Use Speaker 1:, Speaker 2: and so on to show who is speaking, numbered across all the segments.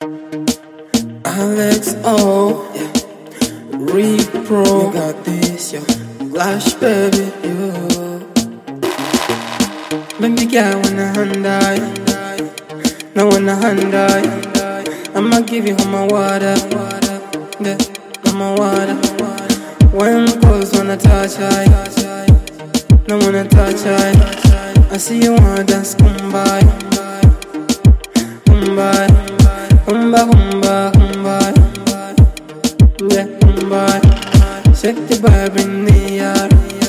Speaker 1: Alex O, yeah. Repro, you got this, yeah. Flash baby, you. Baby girl, when I hand die, now when I hand die, I'ma give you all my water, yeah, all my water. When close, when I touch, now when I touch, I see you wanna dance, come by, come by, come by, come by, come by, yeah, come by. Shake the vibe in the air,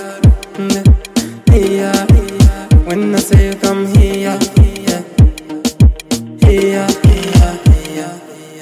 Speaker 1: yeah. When I say you come here, yeah, here, here, here,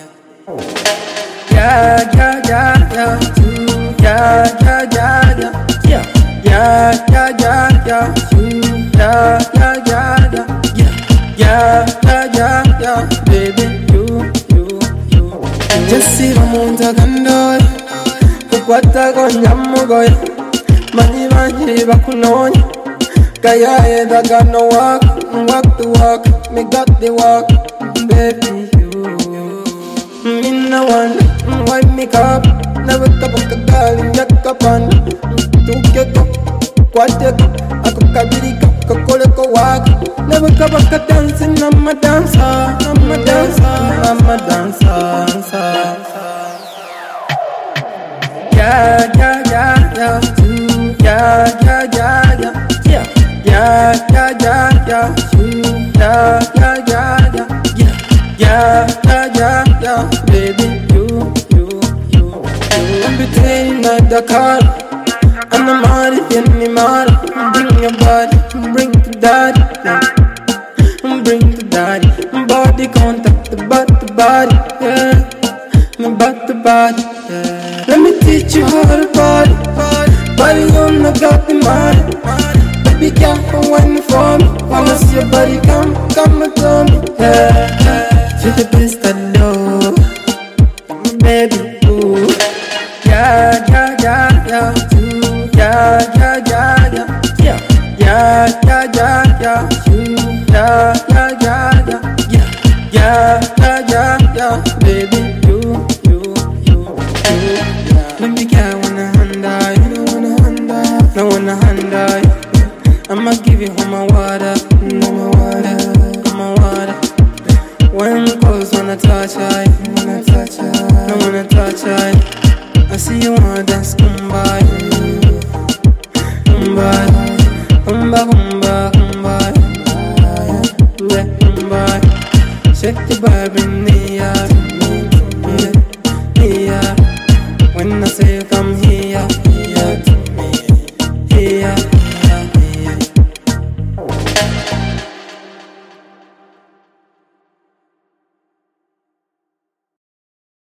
Speaker 1: yeah, yeah, yeah, yeah, yeah, yeah, yeah, yeah, yeah, yeah, yeah, yeah, yeah, yeah, yeah, yeah, yeah, yeah, baby, you. Just see the moon takandoy, kukwata konyamugoy, mani bakunoy. Kaya I got no walk the walk, me got the walk, baby you. Me no one, wipe me up, never cup of kagali, yakapan. Tukeko, kwateko, ako kabirika, kokoleko walk. Never cup of dancing, I'm a dancer, I'm a dancer, I'm a dancer. Yeah, yeah, yeah, yeah, yeah, yeah, yeah, yeah. Yeah, yeah, yeah, yeah, yeah, yeah, yeah, yeah, yeah, yeah, yeah, baby, you. I'm between the car, and I'm out of anymore. Bring your body, bring the daddy, bring the daddy. Body contact, the body, yeah, the body, yeah. Let me teach you how to body on the got the mind. Baby girl, wine for me. Wanna see your body come and tell me, yeah. Feel the best I know, baby, ooh. Yeah, yeah, yeah, yeah, yeah, yeah, yeah, yeah, yeah, yeah, yeah, yeah, yeah, yeah, yeah, yeah, yeah, yeah, yeah, baby, you. Baby girl, wanna hand die, no wanna hand die. I'ma give you all my water, all my water. When close, when I touch, no when I touch, I see you wanna dance, come by, come by, come by, come by, come by, yeah, come by. Shake the vibe in the air, yeah. When I say you come here.